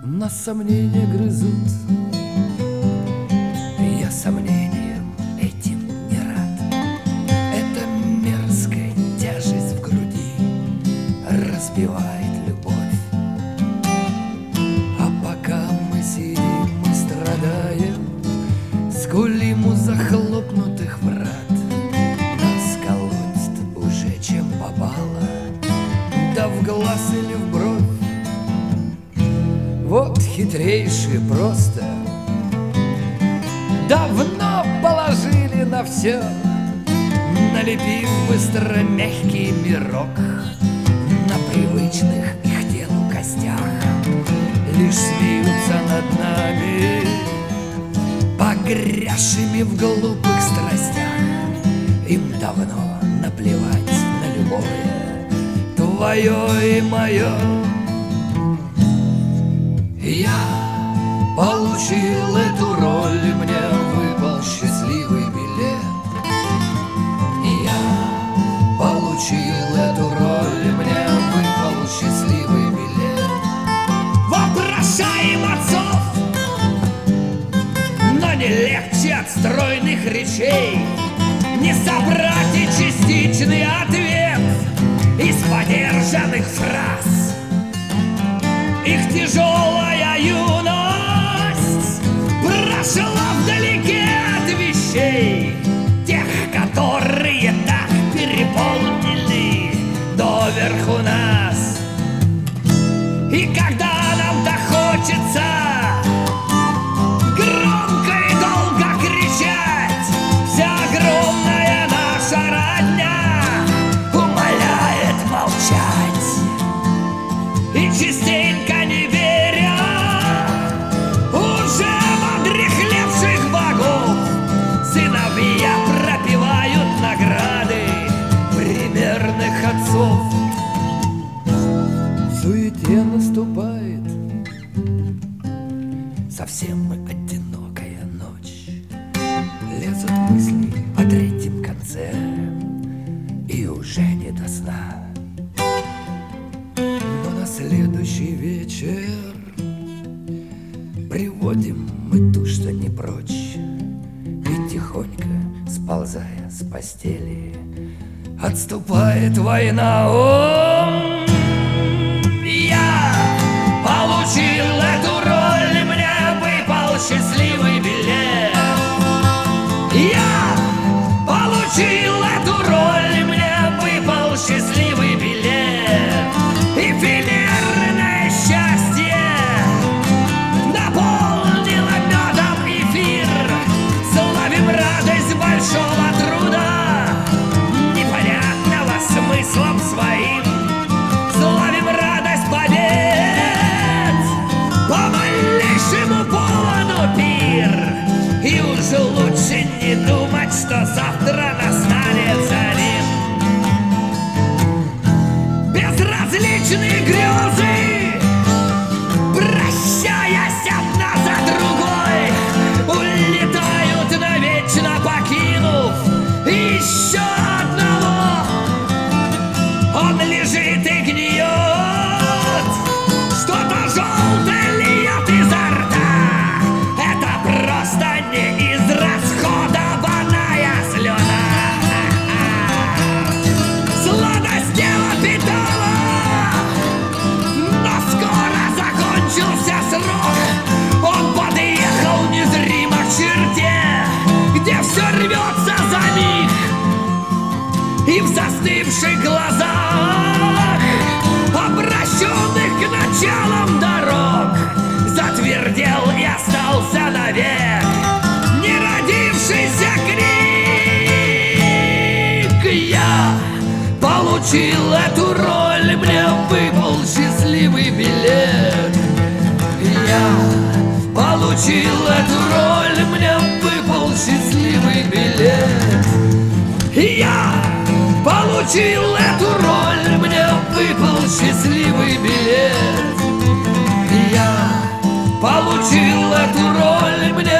Нас сомнения грызут, я сомнением этим не рад. Эта мерзкая тяжесть в груди разбивает любовь. А пока мы сидим, мы страдаем, скулим у захлопнутых врат. Нас колотит уже чем попало, да в глаз или в бровь. Вот хитрейшие просто давно положили на все, налепив быстро мягкий мирок на привычных их телу костях. Лишь смеются над нами, погрязшими в глупых страстях. Им давно наплевать на любое твое и мое. Я получил эту роль, и мне выпал счастливый билет. Я получил эту роль, и мне выпал счастливый билет. Вопрошаем отцов, но не легче от стройных речей не собрать и частичный ответ из подержанных фраз. Их тяжелая юность прошла вдалеке от вещей, тех, которые так переполнили доверху нас. И когда нам-то хочется громко и долго кричать, вся огромная наша родня умоляет молчать. И частенько не веря уже в одряхлевших богов, сыновья пропивают награды примерных отцов. В суете наступает совсем одинокая ночь. Лезут мысли о третьем конце, и уже не до сна. На следующий вечер приводим мы ту, что не прочь, и тихонько, сползая с постели, отступает война. О, я получил эту роль, мне выпал счастливый билет. Я получил эту роль, мне выпал счастливый билет. Эфемерное счастье наполнило медом эфир. Славим радость большого труда, непонятного смыслом своим. Славим радость побед, по малейшему поводу пир. И уж лучше не думать, что завтра настанет зарим. Безразличные грезы, прощаясь одна за другой, улетают навечно, покинув еще одного. Он лежит и гниет, что-то желтое льет изо рта. Это просто не израсходованная слюна. Сладость тела питала, но скоро закончился срок. Он подъехал незримо к черте, где все рвется за миг. И в застывших глазах, обращенных к началам дорог, затвердел и остался навек не родившийся крик. Я получил эту роль, мне выпал счастливый билет. Я получил эту роль, мне выпал счастливый билет. Я получил эту роль, мне выпал счастливый билет. Я получил эту роль, мне